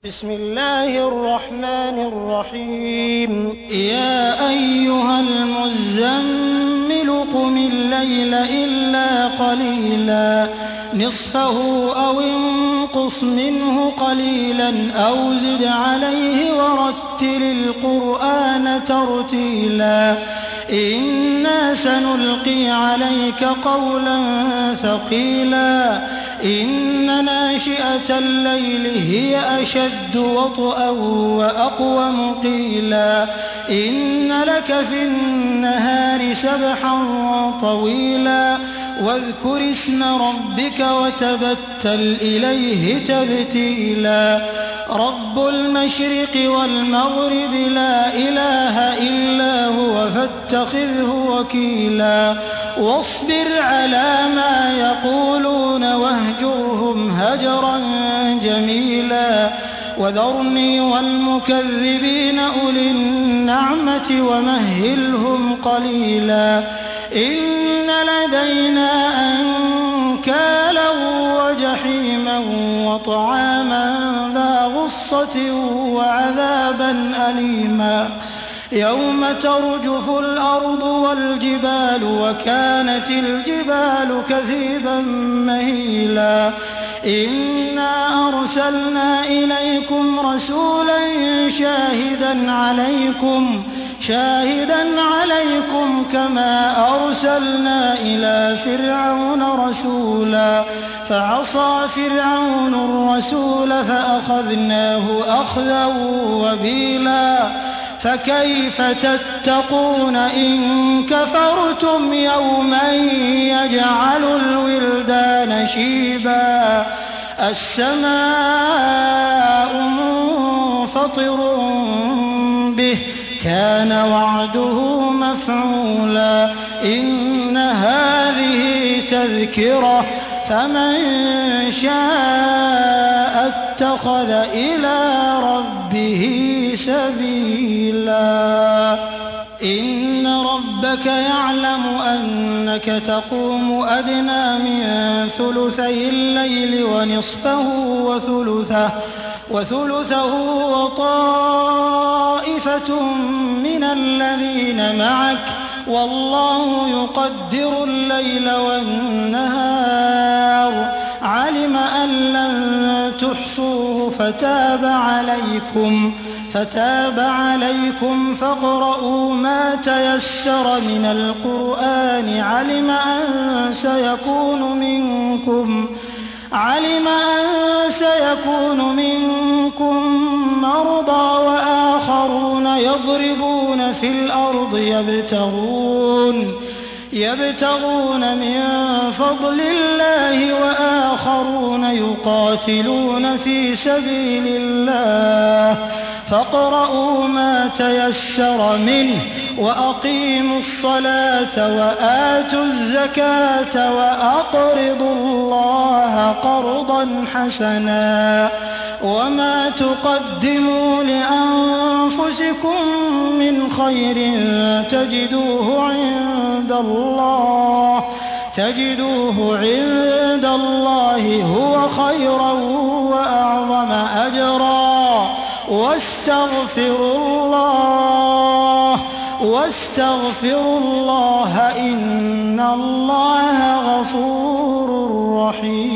بسم الله الرحمن الرحيم يا أيها المزمل قم الليل إلا قليلا نصفه أو انقص منه قليلا أو زد عليه ورتل القرآن ترتيلا إنا سنلقي عليك قولا ثقيلا إن ناشئة الليل هي أشد وطئا وأقوم قيلا إن لك في النهار سبحا طويلا واذكر اسم ربك وتبتل إليه تبتيلا رب المشرق والمغرب لا إله إلا هو فاتخذه وكيلا واصبر على ما يقولون واهجرهم هجرا جميلا وذرني والمكذبين أولي النعمة ومهلهم قليلا إن لدينا أنكالا وجحيما وطعاما ذا غصة وعذابا أليما يوم ترجف الأرض والجبال وكانت الجبال كثيبا مهيلا إنا أرسلنا إليكم رسولا شاهدا عليكم كما أرسلنا إلى فرعون رسولا فعصى فرعون الرسول فأخذناه أخذا وبيلا فكيف تتقون إن كفرتم يوما يجعل الولدان شيبا السماء منفطر به كان وعده مفعولا إن هذه تذكرة فمن شاء اتخذ إلى ربه سبيلا إن ربك يعلم أنك تقوم أدنى من ثلثي الليل ونصفه وثلثه وطائفة من الذين معك والله يقدر الليل والنهار علم أن لن تحصوه فتاب عليكم فاقرؤوا ما تيسر من القرآن علم أن سيكون منكم مرضى وآخرون يضربون في الأرض يبتغون من فضل الله وآخرون يقاتلون في سبيل الله فاقرؤوا ما تيسر منه وأقيموا الصلاة وآتوا الزكاة وأقرضوا الله قرضا حسنا وما تقدموا لأنفسكم من خير تجدوه عند الله هو خيرا وأعظم أجرا واستغفروا الله إن الله غفور رحيم